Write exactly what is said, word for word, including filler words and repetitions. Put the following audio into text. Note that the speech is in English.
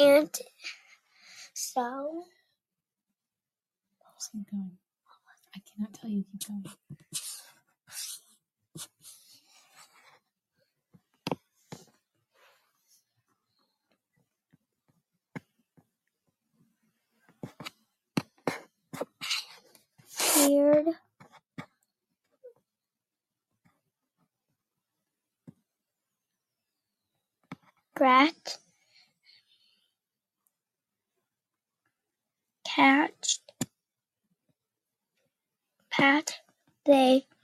And so, keep going. I cannot tell you. Keep going. Beard Brat catched Pat they